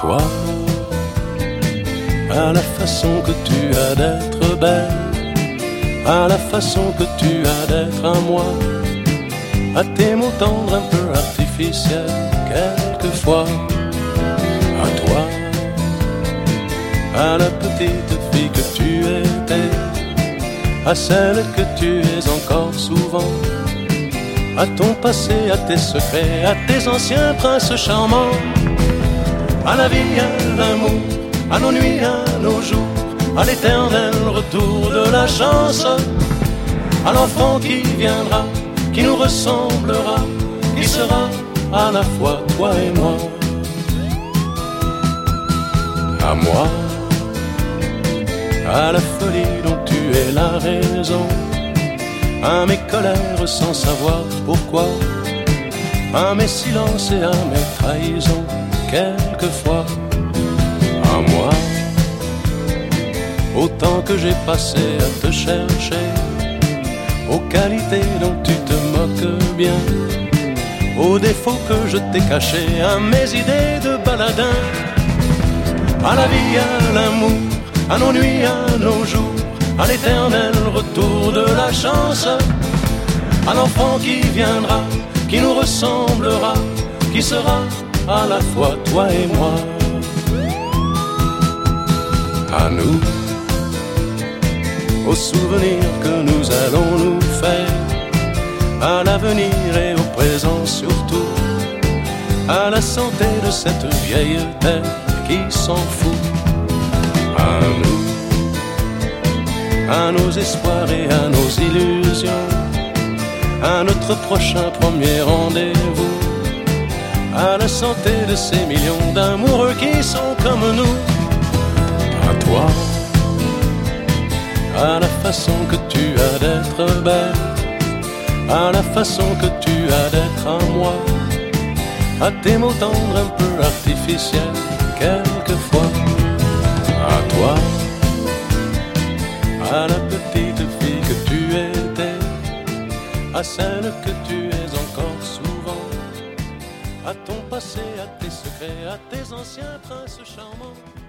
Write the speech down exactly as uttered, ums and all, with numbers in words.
toi, à la façon que tu as d'être belle, à la façon que tu as d'être à moi, à tes mots tendres un peu artificiels quelquefois, à toi, à la petite fille que tu étais, à celle que tu es encore souvent, à ton passé, à tes secrets, à tes anciens princes charmants, à la vie, à l'amour, à nos nuits, à nos jours, à l'éternel retour de la chance, à l'enfant qui viendra, qui nous ressemblera, qui sera à la fois toi et moi. À moi, à la folie dont tu es la raison, à mes colères sans savoir pourquoi, à mes silences et à mes trahisons quelquefois. À moi, au temps que j'ai passé à te chercher, aux qualités dont tu te moques bien, aux défauts que je t'ai cachés, à mes idées de baladin, à la vie, à l'amour, à nos nuits, à nos jours, à l'éternel retour de la chance, à l'enfant qui viendra, qui nous ressemblera, qui sera à la fois toi et moi. À nous, aux souvenirs que nous allons nous faire, à l'avenir et au présent surtout, à la santé de cette vieille terre qui s'en fout. À nous, à nos espoirs et à nos illusions, à notre prochain premier rendez-vous, à la santé de ces millions d'amoureux qui sont comme nous. À toi, à la façon que tu as d'être belle, à la façon que tu as d'être à moi, à tes mots tendres un peu artificiels quelquefois. À toi, à la petite fille que tu étais, à celle que tu es encore souvent, à ton passé, à tes secrets, à tes anciens princes charmants.